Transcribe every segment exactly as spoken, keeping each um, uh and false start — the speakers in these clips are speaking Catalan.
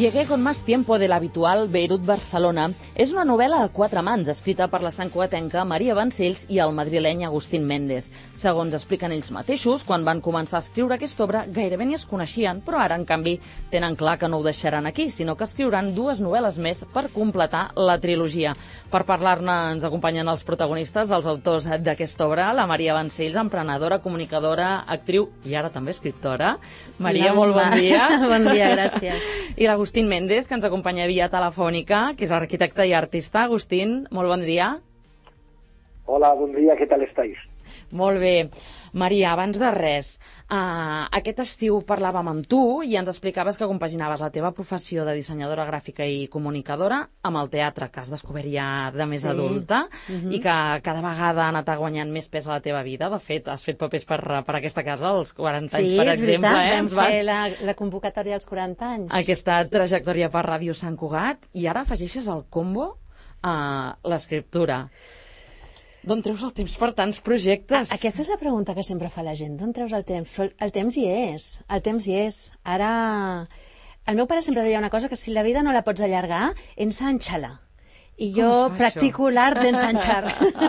Llegué con más tiempo del habitual Beirut-Barcelona és una novel·la a quatre mans, escrita per la santcugatenca Maria Vancells i el madrileny Agustín Méndez. Segons expliquen ells mateixos, quan van començar a escriure aquesta obra gairebé ni es coneixien, però ara, en canvi, tenen clar que no ho deixaran aquí, sinó que escriuran dues novel·les més per completar la trilogia. Per parlar-ne ens acompanyen els protagonistes, els autors d'aquesta obra, la Maria Vancells, emprenedora, comunicadora, actriu i ara també escriptora. Maria, molt bon dia. Bon dia, gràcies. I l'Agustín Méndez, que ens acompanya via telefònica, que és arquitecte i artista. Agustín, molt bon dia. Hola, bon dia, què tal estáis? Molt bé. Maria, abans de res, uh, aquest estiu parlàvem amb tu i ens explicaves que compaginaves la teva professió de dissenyadora gràfica i comunicadora amb el teatre, que has descobert ja de més Sí. adulta, Mhm. i que cada vegada ha anat guanyant més pes a la teva vida. De fet, has fet papers per, per aquesta casa als quaranta anys, Sí, per és exemple. veritat, Eh? vam Ens vas... fer la, la convocatòria als quaranta anys. Aquesta trajectòria per Ràdio Sant Cugat, i ara afegeixes al combo a l'escriptura. D'on treus el temps per tants projectes? A, aquesta és la pregunta que sempre fa la gent. D'on treus el temps? Però el temps hi és. El temps hi és. Ara... El meu pare sempre deia una cosa, que si la vida no la pots allargar, ensanxa-la. I Com jo es fa, practico l'art d'ensanxar.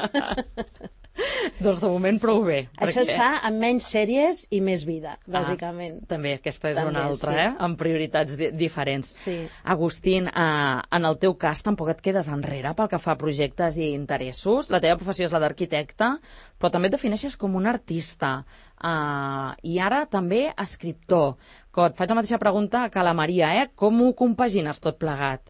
Doncs de moment prou bé. Això es fa amb menys sèries i més vida, bàsicament. Ah, també, aquesta és També, una altra, sí. eh? Amb prioritats di diferents. Sí. Agustín, eh, en el teu cas tampoc et quedes enrere pel que fa a projectes i interessos. La teva professió és la d'arquitecte, però també et defineixes com un artista. Uh, I ara també escriptor. Que et faig la mateixa pregunta que la Maria, eh? Com ho compagines tot plegat?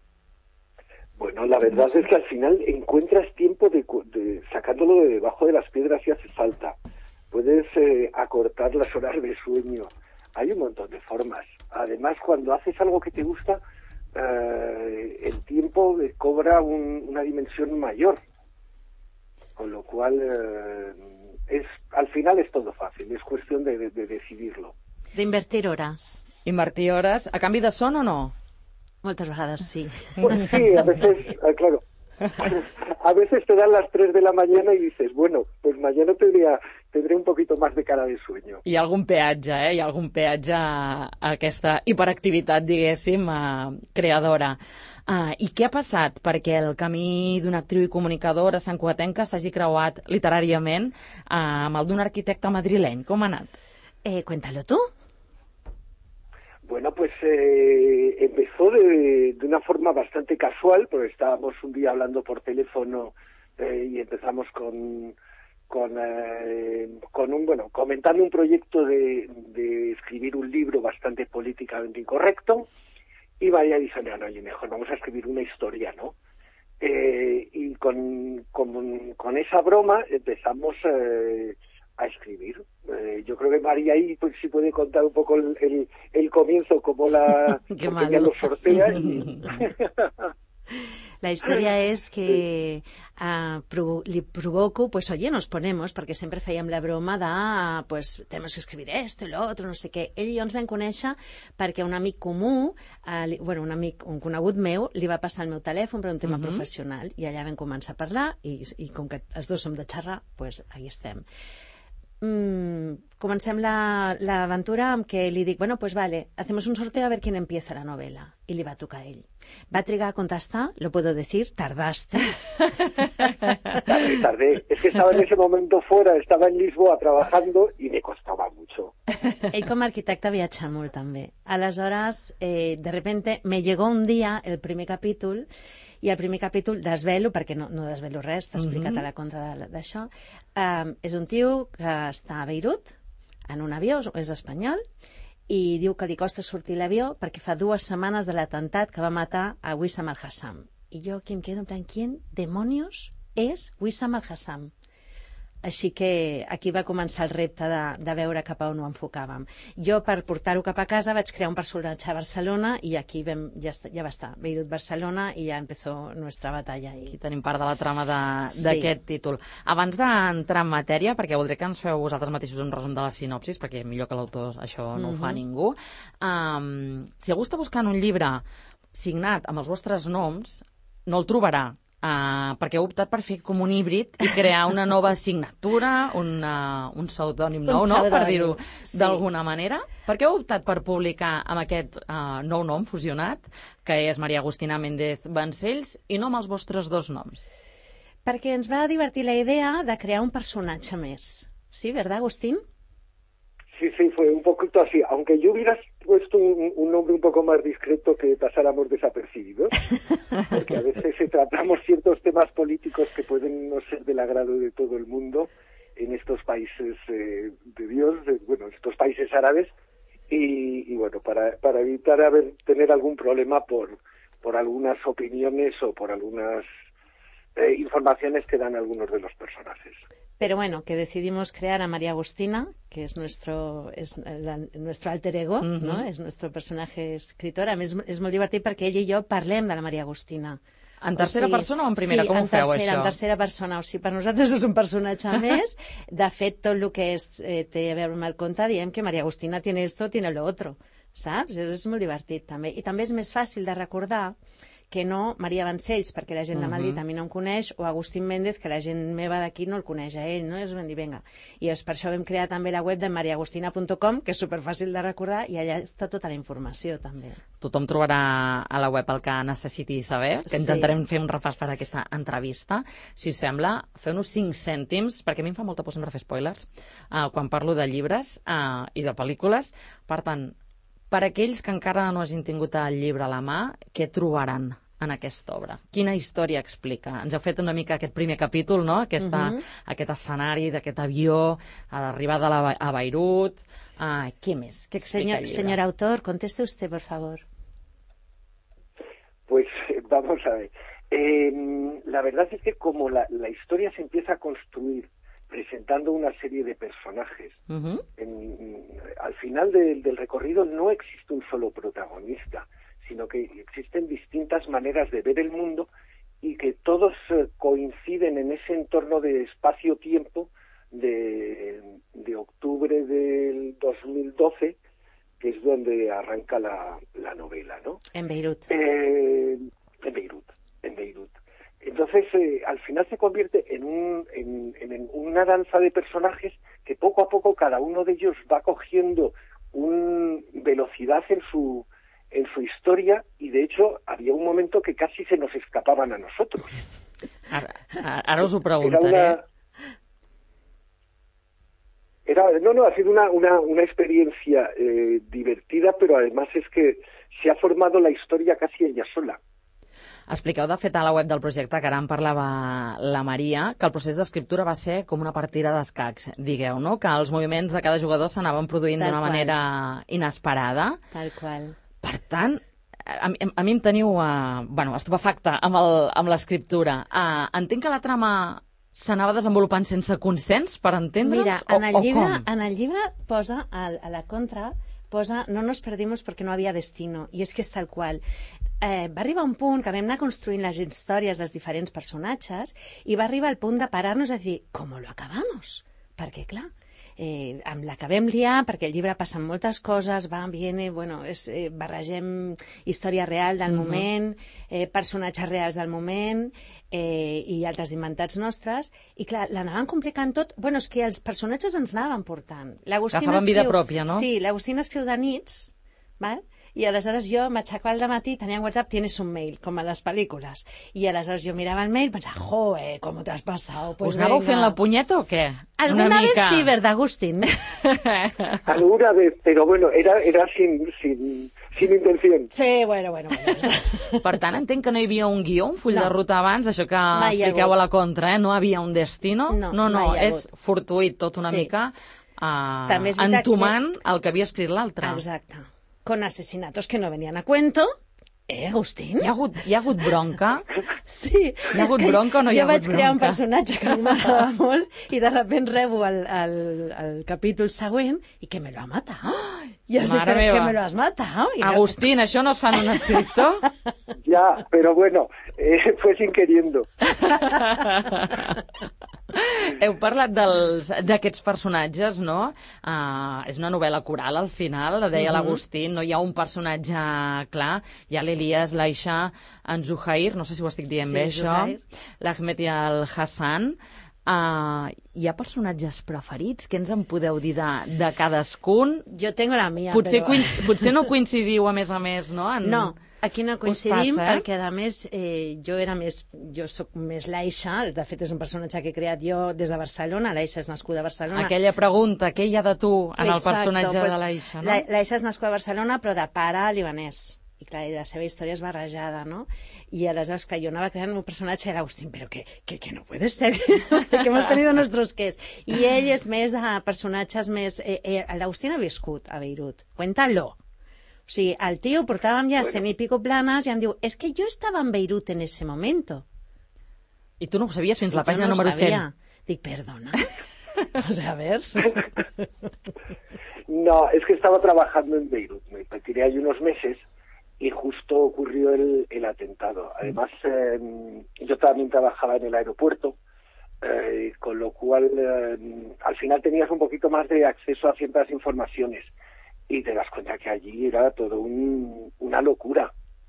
Bueno, la verdad es que al final encuentras tiempo de, de sacándolo de debajo de las piedras si hace falta. Puedes eh, acortar las horas de sueño. Hay un montón de formas. Además, cuando haces algo que te gusta, eh, el tiempo cobra un, una dimensión mayor. Con lo cual, eh, es al final es todo fácil. Es cuestión de, de, de decidirlo. D'invertir hores. Invertir hores a canvi de son o no? Moltes vegades sí. Pues sí, a veces, eh, claro. A veces te dan las tres de la mañana y dices, bueno, pues mañana tendría, tendré un poquito más de cara de sueño. Hi ha algun peatge, eh? Hi ha algun peatge a aquesta hiperactivitat, diguéssim, uh, creadora. Uh, I què ha passat perquè el camí d'una actriu i comunicadora santcugatenca s'hagi creuat literàriament uh, amb el d'un arquitecte madrileny? Com ha anat? Eh, cuéntalo tú. Bueno, pues eh, empezó de, de una forma bastante casual, porque estábamos un día hablando por teléfono eh, y empezamos con, con, eh, con un, bueno, comentando un proyecto de, de escribir un libro bastante políticamente incorrecto, y María dice, no, no, oye, mejor vamos a escribir una historia, ¿no? Eh, y con, con, con esa broma empezamos eh, a escribir. Eh, yo creo que María ahí pues, sí puede contar un poco el, el, el comienzo, cómo la Qué porque ella lo sortea. Y... La història és que uh, provo li provoco, pues oye, nos ponemos, perquè sempre fèiem la broma de, uh, pues, tenemos que escribir esto y lo otro, no sé què. Ell i jo ens vam conèixer perquè un amic comú, uh, li, bueno, un amic, un conegut meu, li va passar el meu telèfon per un tema uh -huh. professional, i allà vam començar a parlar, i, i com que els dos som de xerrar, pues ahí estem. Mm, comencem l'aventura la, amb que li dic, bueno, pues vale, hacemos un sorteo a ver quién empieza la novela. I li va tocar a ell. Va trigar a contestar, lo puedo decir, tardaste. Tardé, tardé. Es que estaba en ese momento fuera, estaba en Lisboa trabajando y me costaba mucho. Ell com a arquitecte viatja molt també. Aleshores, eh, de repente, me llegó un dia el primer capítol, i el primer capítol desvelo, perquè no, no desvelo res, t'he explicat uh -huh. a la contra d'això, um, és un tio que està a Beirut, en un avió, és espanyol, i diu que li costa sortir l'avió perquè fa dues setmanes de l'atemptat que va matar a Wissam al-Hassam. I jo aquí em quedo en plan, ¿quién demonios és Wissam al-Hassam? Així que aquí va començar el repte de, de veure cap a on ho enfocàvem. Jo, per portar-ho cap a casa, vaig crear un personatge a Barcelona i aquí vam, ja, ja va estar, Beirut-Barcelona, i ja empezó nuestra batalla. I... Aquí tenim part de la trama d'aquest sí. títol. Abans d'entrar en matèria, perquè voldré que ens feu vosaltres mateixos un resum de la sinopsis, perquè millor que l'autor això no uh -huh. ho fa ningú. Um, si algú està buscant un llibre signat amb els vostres noms, no el trobarà. uh, perquè heu optat per fer com un híbrid i crear una nova assignatura, una, un pseudònim nou, no? Per dir-ho sí. d'alguna manera. Per què heu optat per publicar amb aquest uh, nou nom fusionat, que és Maria Agustina Méndez Vancells, i no amb els vostres dos noms? Perquè ens va divertir la idea de crear un personatge més. Sí, ¿verdad, Agustín? Sí, sí, fue un poquito así. Aunque yo hubiera puesto un, un nombre un poco más discreto que pasáramos desapercibidos, porque a veces tratamos ciertos temas políticos que pueden no ser del agrado de todo el mundo en estos países eh, de Dios, de, bueno, estos países árabes, y, y bueno, para, para evitar haber, tener algún problema por, por algunas opiniones o por algunas eh, informaciones que dan algunos de los personajes. Pero bueno, que decidimos crear a María Agustina, que es nuestro, es la, nuestro alter ego, uh-huh. no? És nostre personatge escritor. A més, és molt divertit perquè ell i jo parlem de la Maria Agustina. En tercera o sigui, persona o en primera? Sí, com ho feu, tercera, això? en tercera persona. O sigui, per nosaltres és un personatge més. De fet, tot el que és, eh, té a veure amb el conte, diem que Maria Agustina tiene esto, tiene lo otro. Saps? És, és molt divertit, també. I també és més fàcil de recordar que no Maria Vancells, perquè la gent de Madrid uh-huh. a mi no em coneix, o Agustín Méndez, que la gent meva d'aquí no el coneix a ell, no? I us vam dir, vinga. I és per això vam crear també la web de maria agustina punt com, que és superfàcil de recordar, i allà està tota la informació, també. Tothom trobarà a la web el que necessiti saber, que intentarem sí. fer un repàs per a aquesta entrevista. Si us sembla, feu-nos cinc cèntims, perquè a mi em fa molta por sempre fer spoilers, uh, quan parlo de llibres uh, i de pel·lícules. Per tant, per aquells que encara no hagin tingut el llibre a la mà, què trobaran en aquesta obra? Quina història explica? Ens heu fet una mica aquest primer capítol, no? Aquesta, uh-huh. Aquest escenari d'aquest avió, a l'arribada a, a Beirut. Uh, què més? Què explica señor, el llibre? Señor autor, conteste usted, por favor. Pues vamos a ver. Eh, la verdad es que como la, la historia se empieza a construir presentando una serie de personajes, uh-huh. en, al final de, del recorrido no existe un solo protagonista, sino que existen distintas maneras de ver el mundo y que todos eh, coinciden en ese entorno de espacio-tiempo de, de octubre del dos mil doce, que es donde arranca la, la novela, ¿no? En Beirut. Eh, en Beirut, en Beirut. Entonces, eh, al final se convierte en, un, en, en una danza de personajes que poco a poco cada uno de ellos va cogiendo una velocidad en su en su historia, y de hecho había un momento que casi se nos escapaban a nosotros. Ara, ara us ho preguntaré. Era una... Era, no, no, ha sido una, una, una experiencia eh, divertida, pero además es que se ha formado la historia casi ella sola. Expliqueu, de fet, a la web del projecte, que ara en parlava la Maria, que el procés d'escriptura va ser com una partida d'escacs, digueu, no? Que els moviments de cada jugador s'anaven produint d'una manera inesperada. Tal qual. Per tant, a, a mi em teniu uh, bueno, estupefacta amb l'escriptura. Uh, entenc que la trama s'anava desenvolupant sense consens, per entendre'ns? Mira, o, en el o llibre, com? En el llibre posa, a, a la contra, posa no nos perdimos porque no había destino, i és que és tal qual. Eh, va arribar un punt que vam anar construint les històries dels diferents personatges i va arribar al punt de parar-nos a dir, ¿cómo lo acabamos? Perquè, clar, eh, amb l'acabem liar, perquè el llibre passen moltes coses, va, viene, bueno, és, eh, barregem història real del uh-huh. moment, eh, personatges reals del moment, eh, i altres inventats nostres, i clar, l'anaven complicant tot. Bueno, és que els personatges ens anaven portant. Agafaven vida pròpia, no? Sí, l'Agustina escriu de nits, val? I aleshores jo m'aixecava al dematí, tenia en WhatsApp, tienes un mail, com a les pel·lícules. I aleshores jo mirava el mail i pensava, joe, com t'ho has passat? Pues us anàveu venga. fent la punyeta o què? Alguna vez sí, ¿verdad, Agustín? Alguna vez, pero bueno, era, era sin, sin, sin intención. Sí, bueno, bueno. bueno per tant, entenc que no hi havia un guió, un full no. de ruta abans, això que mai expliqueu a la contra, eh? No hi havia un destino. No, no, no és hagut. fortuït tot una sí. mica, uh, entomant que... el que havia escrit l'altre. Exacte. Con asesinatos que no venían a cuento. Eh, Agustín? Hi ha hagut, hi ha hagut bronca? Sí. Hi ha hagut bronca o no hi ha hagut bronca? Jo vaig crear un personatge que m'agradava molt i de sobte rebo el, el, el capítol següent i que me lo ha matat. Oh, I jo sé, però que me lo has matat. Agustín, això no es fa en un escriptor? Ya, pero bueno, eh, fue sin queriendo. Heu parlat dels- d'aquests personatges, no? Uh, és una novel·la coral, al final, deia Mhm. l'Agustín, no hi ha un personatge clar. Hi ha l'Elias, l'Aisha, en Zuhair, no sé si ho estic dient Sí, bé, això, Zuhair. l'Ahmed i el Hassan. Uh, hi ha personatges preferits? Què ens en podeu dir de, de cadascun? Jo tengo la mía, Potser, però... coinc potser no coincidiu, a més a més, no? En... No, aquí no coincidim, passa, eh? perquè a més eh, jo era més, jo sóc més l'Aisha, de fet és un personatge que he creat jo des de Barcelona, l'Aisha és nascuda a Barcelona. Aquella pregunta, què hi ha de tu en el Exacto, personatge pues, de l'Aisha, no? la- L'Aisha és nascuda a Barcelona, però de pare libanès. I clar, i la seva història és barrejada, no? I aleshores que jo anava creant un personatge era Agustín, però que, que, que no puede ser, que hemos tenido nuestros qués. I ell és més de personatges més... Eh, eh, L'Agustín ha viscut a Beirut, cuéntalo. O sigui, el tio portàvem ja Bueno. cent i pico planes i em diu, es que yo estaba en Beirut en ese momento. I tu no ho sabies fins I la jo pàgina no ho número sabia. cent. Dic, perdona. O sea, a ver... No, es que estaba trabajando en Beirut, me retiré ahí unos meses y justo ocurrió el, el atentado. Además, eh, yo también trabajaba en el aeropuerto, eh, con lo cual eh, al final tenías un poquito más de acceso a ciertas informaciones y te das cuenta que allí era todo un, una locura.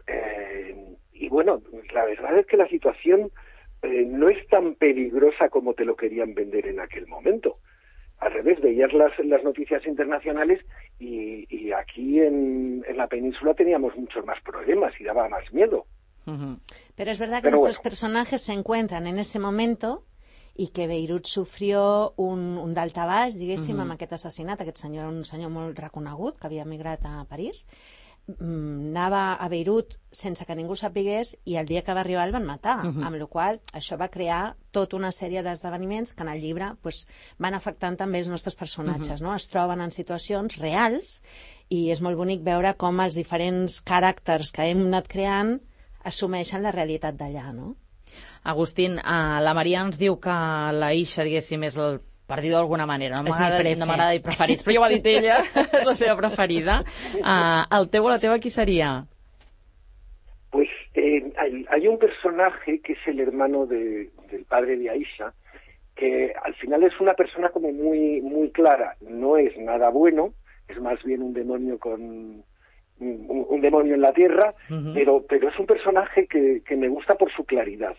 Eh, y bueno, la verdad es que la situación eh, no es tan peligrosa como te lo querían vender en aquel momento. Al revés, veías las, las noticias internacionales y, y aquí en, en la península teníamos muchos más problemas y daba más miedo. Mhm. Pero es verdad que Pero nuestros bueno. personajes se encuentran en ese momento i que Beirut sufrió un, un daltabaix, diguéssim, Mhm. amb aquest assassinat. Aquest senyor era un senyor molt reconegut, que havia emigrat a París. Mm, anava a Beirut sense que ningú sapigués i el dia que va arribar el van matar, Mhm. amb la qual cosa això va crear tota una sèrie d'esdeveniments que en el llibre pues, van afectant també els nostres personatges, no? Es troben en situacions reals i és molt bonic veure com els diferents caràcters que hem anat creant assumeixen la realitat d'allà, no? Agustín, uh, la Maria ens diu que l'Aisha, diguéssim, és el, per dir-ho d'alguna manera, no És m'agrada mi prefe. no m'agrada dir preferits, però ja ho ha dit ella, és la seva preferida. Uh, el teu o la teva qui seria? Pues eh, hay, hay un personaje que es el hermano de, del padre de Aisha, que al final es una persona como muy, muy clara. No es nada bueno, es más bien un demonio con un, un demonio en la tierra, Mhm. pero, pero es un personaje que, que me gusta por su claridad.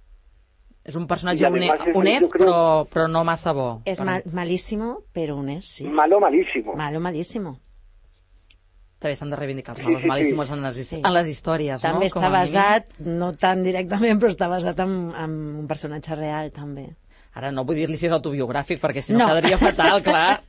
És un personatge I además honest, és- honest jo creo- però, però no massa bo. És Per- mal, malíssimo, però honest, sí. Malo, malísimo. Malo, malísimo. També s'han de reivindicar els Sí, malos sí, sí. malíssimos en les, Sí. en les històries, no? També Com està a mínim. basat, no tan directament, però està basat en, en un personatge real, també. Ara no vull dir-li si és autobiogràfic, perquè si no, No. quedaria fatal, clar.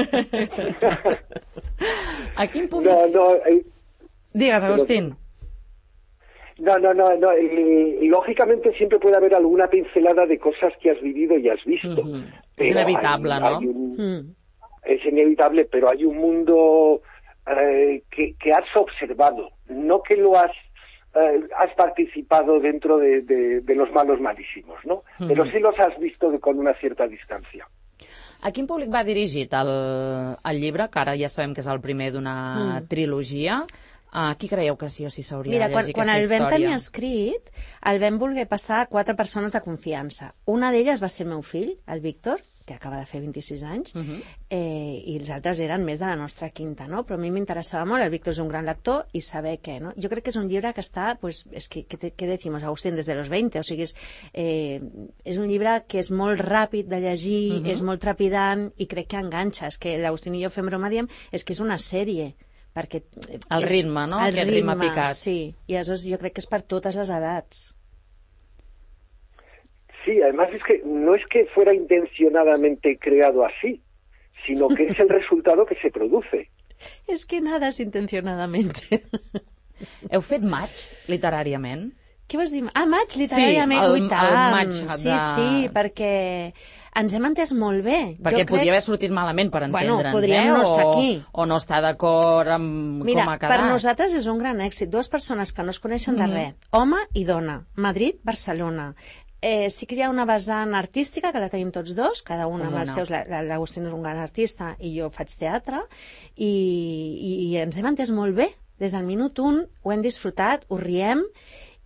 A quin punt... No, no, eh, Digues, Agustín. no, no, no, no. eh, lógicamente siempre puede haber alguna pincelada de cosas que has vivido y has visto. Ujú. Es Pero inevitable, hay- ¿no? hay un- Mm. Es inevitable, pero hay un mundo eh, que, que has observado, no que lo has eh, has participado dentro de, de- de los malos malísimos, ¿no? Ujú. Pero sí los has visto de- con una cierta distancia. A quin públic va dirigit el, el llibre, que ara ja sabem que és el primer d'una Mm. trilogia? A qui creieu que sí o sí s'hauria Mira, de quan, llegir quan aquesta el vam història? tenir escrit, el vam voler passar a quatre persones de confiança. Una d'elles va ser el meu fill, el Víctor, que acaba de fer vint-i-sis anys, Mhm. eh, i els altres eren més de la nostra quinta, no? Però a mi m'interessava molt, el Víctor és un gran lector, i saber què, no? Jo crec que és un llibre que està, pues, és que, que, que decimos, Agustín, des de los veinte, o sigui, és, eh, és un llibre que és molt ràpid de llegir, Mhm. és molt trepidant, i crec que enganxa. És que l'Agustín i jo fem broma, diem, és que és una sèrie, perquè... eh, El és- ritme, no? El Aquest ritme ritme, picat. sí. I aleshores jo crec que és per totes les edats. Sí, además es que no es que fuera intencionadamente creado así, sino que es el resultado que se produce. És que nada és intencionadamente. Heu fet maig, literàriament? Què vols dir? Ah, maig, literàriament, Sí, el- ui, tant. el maig Sí, de- sí, perquè ens hem entès molt bé. Perquè jo crec... podia haver sortit malament, per Bueno, entendre'ns, podríem eh? no o, estar aquí. O no estar d'acord amb Mira, com ha quedat. per nosaltres és un gran èxit. Dues persones que no es coneixen de Mhm. res. Home i dona. Madrid, Barcelona. Eh, sí que hi ha una vessant artística, que la tenim tots dos, cada un amb Comuna. els seus... la- la- L'Agustín és un gran artista i jo faig teatre, i, i, i ens hem entès molt bé. Des del minut un ho hem disfrutat, ho riem,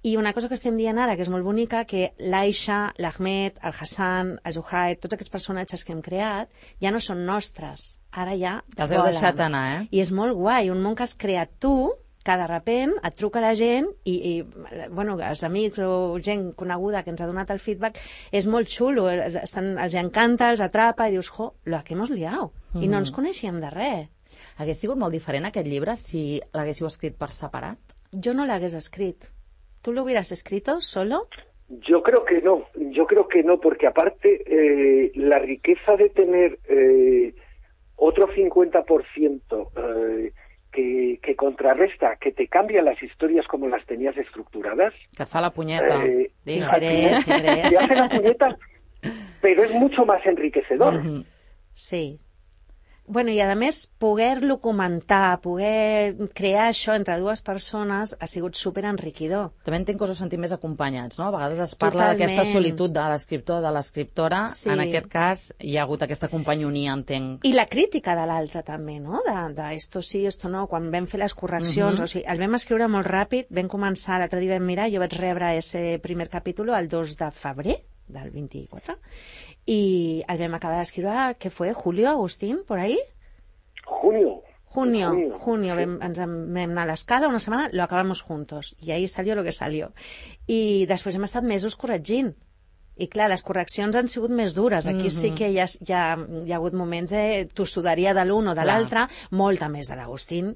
I una cosa que estem dient ara, que és molt bonica, que l'Aisha, l'Ahmed, el Hassan, el Zuhair, tots aquests personatges que hem creat, ja no són nostres. Ara ja els heu deixat anar, eh? I és molt guai, un món que has creat tu, que de repent et truca la gent i, i bueno, els amics o gent coneguda que ens ha donat el feedback, és molt xulo, estan, els encanta, els atrapa i dius, jo, lo que hemos liado. Mm. I no ens coneixíem de res. Hagués sigut molt diferent aquest llibre si l'haguéssiu escrit per separat? Jo no l'hagués escrit. ¿Tú lo hubieras escrito solo? Yo creo que no, yo creo que no, porque aparte eh, la riqueza de tener eh, otro cincuenta por ciento eh, que, que contrarresta, que te cambia las historias como las tenías estructuradas. Que et fa la punyeta. Eh, sin querer, sin querer. Te hace la puñeta, pero es mucho más enriquecedor. Mm-hmm. Sí. Bueno, i a més, poder-lo comentar, poder crear això entre dues persones ha sigut superenriquidor. També entenc que us heu sentit més acompanyats, no? A vegades es parla d'aquesta solitud de l'escriptor, de l'escriptora. Sí. En aquest cas hi ha hagut aquesta companyonia, entenc. I la crítica de l'altre també, no? De, de esto sí, esto no, quan vam fer les correccions. Uh-huh. O sigui, el vam escriure molt ràpid, vam començar, l'altre dia vam mirar, jo vaig rebre ese primer capítol el dos de febrer del vint-i-quatre, i el vam acabar d'escriure, què fue, Julio, Agustín, por ahí? Junio. Junio, junio, junio sí. vam, ens vam anar a l'escala una setmana, lo acabamos juntos, i ahí salió lo que salió. I després hem estat mesos corregint. I clar, les correccions han sigut més dures. Aquí mm-hmm. sí que hi ha, hi ha, hi ha hagut moments de tossuderia de l'un o de l'altre, molta més de l'Agustín.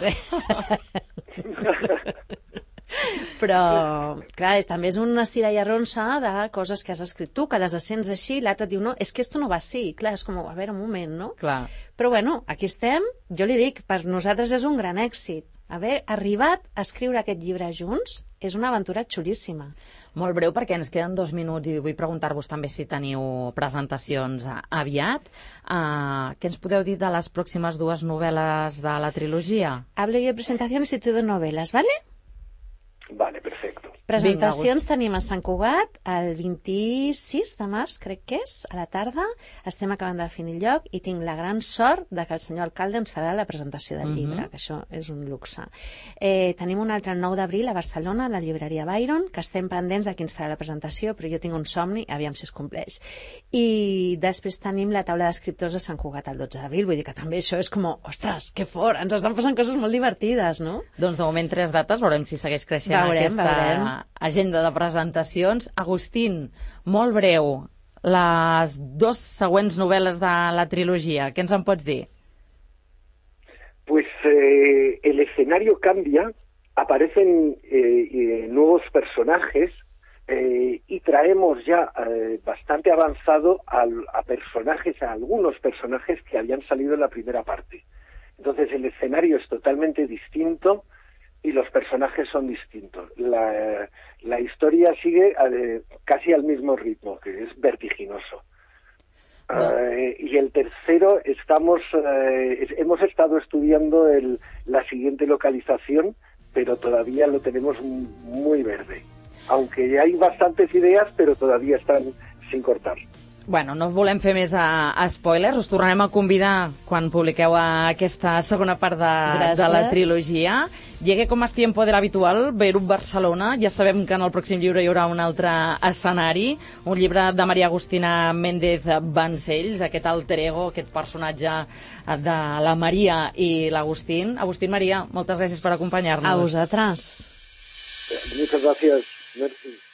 Però, clar, també és una estira i arronsa de coses que has escrit tu, que les sents així, l'altre diu, no, és que esto no va així. Clar, és com, a veure, un moment, no? Clar. Però bueno, aquí estem, jo li dic, per nosaltres és un gran èxit. Haver arribat a escriure aquest llibre junts és una aventura xulíssima. Molt breu, perquè ens queden dos minuts i vull preguntar-vos també si teniu presentacions aviat. Uh, què ens podeu dir de les pròximes dues novel·les de la trilogia? Hablo yo de presentaciones y tú de novelas, ¿vale? Vale, perfecto. Presentacions Vinga, tenim a Sant Cugat el vint-i-sis de març, crec que és, a la tarda. Estem acabant de definir el lloc i tinc la gran sort de que el senyor alcalde ens farà la presentació del llibre, uh-huh. que això és un luxe. Eh, tenim un altre el nou d'abril a Barcelona, a la llibreria Byron, que estem pendents de qui ens farà la presentació, però jo tinc un somni, aviam si es compleix. I després tenim la taula d'escriptors de Sant Cugat el dotze d'abril, vull dir que també això és com, ostres, que fort, ens estan passant coses molt divertides, no? Doncs de moment tres dates, veurem si segueix creixent veurem, aquesta veurem. agenda de presentacions. Agustín, molt breu, les dos següents novel·les de la trilogia, què ens en pots dir? Pues eh, el escenario cambia, aparecen eh, eh, nuevos personajes eh, y traemos ya eh, bastante avanzado a, a personajes, a algunos personajes que habían salido en la primera parte. Entonces el escenario es totalmente distinto y los personajes son distintos. La, la historia sigue eh, casi al mismo ritmo, que es vertiginoso. No. Uh, y el tercero, estamos, uh, es, hemos estado estudiando el, la siguiente localización, pero todavía lo tenemos muy verde. Aunque hay bastantes ideas, pero todavía están sin cortar. Bueno, no volem fer més a, a spoilers, us tornarem a convidar quan publiqueu aquesta segona part de, de la trilogia. Llegue com es tiempo de l'habitual, Beirut Barcelona, ja sabem que en el pròxim llibre hi haurà un altre escenari, un llibre de Maria Agustina Méndez Vancells, aquest alter ego, aquest personatge de la Maria i l'Agustín. Agustín, Maria, moltes gràcies per acompanyar-nos. A vosaltres. Muchas gracias. Merci.